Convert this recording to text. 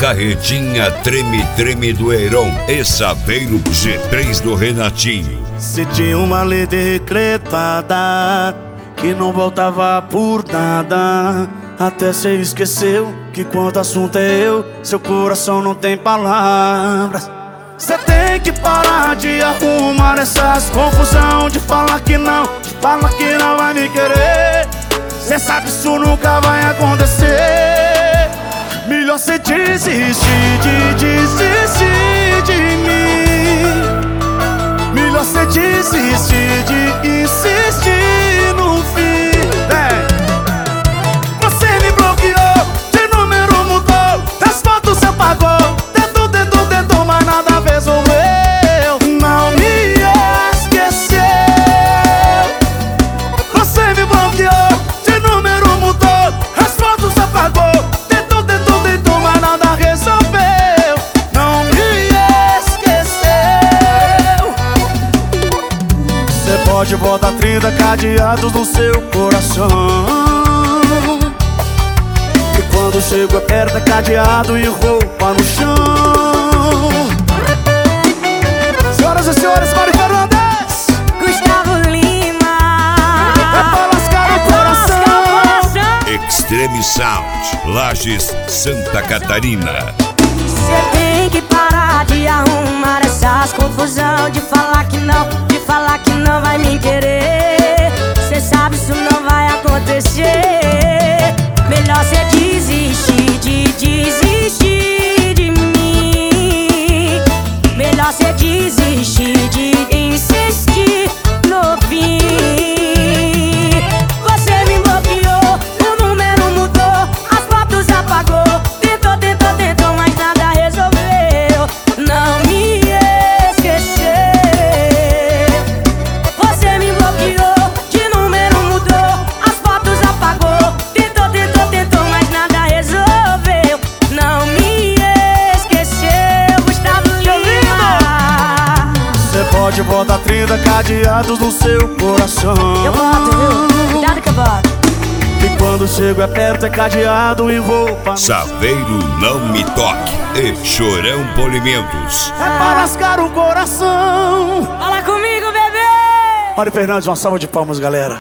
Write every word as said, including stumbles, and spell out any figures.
Carretinha Treme Treme do Heron e Saveiro G três do Renatinho. Se tinha uma lei decretada que não voltava por nada, até cê esqueceu que quando o assunto é eu, seu coração não tem palavras. Cê tem que parar de arrumar essas confusão, de falar que não, de falar que não vai me querer. Cê sabe isso nunca vai acontecer. Melhor cê desistir de desistir de mim. Melhor cê desistir de insistir no fim. Vem. Você me bloqueou, de número mudou, das fotos você apagou, tentou, tentou, tentou, mas nada resolveu. Não me esqueceu. Você me bloqueou, de número mudou, as fotos você apagou, tentou, tentou, tentou, mas nada resolveu. Não me esqueceu. Você pode botar trinta cadeados no seu coração, quando chego aperta cadeado e roupa no chão. Senhoras e senhores, Mari Fernandes, Gustavo Lima, é pra lascar o coração. Extreme Sound, Lages, Santa Catarina. Cê tem que parar de arrumar essas confusão, de falar que não, de falar que não vai me querer. Cê sabe isso não vai acontecer. Melhor cê desistir de desistir de mim. Melhor cê desistir de insistir no fim. Você me bloqueou, o número mudou, as fotos apagou, tentou, tentou, tentou, mas nada resolveu. Não me esqueceu. Você me bloqueou, de número mudou, as fotos apagou, tentou, tentou, tentou, mas nada resolveu. Não me esqueceu, Gustavo Lima. Você pode botar trinta cadeados no seu coração, Eu boto, viu? Cuidado que eu boto. e quando chego aperta cadeado e roupa no chão. Saveiro Não Me Toque e Chorão Polimentos. É pra lascar o coração. Fala comigo, bebê! Mari Fernandes, uma salva de palmas, galera.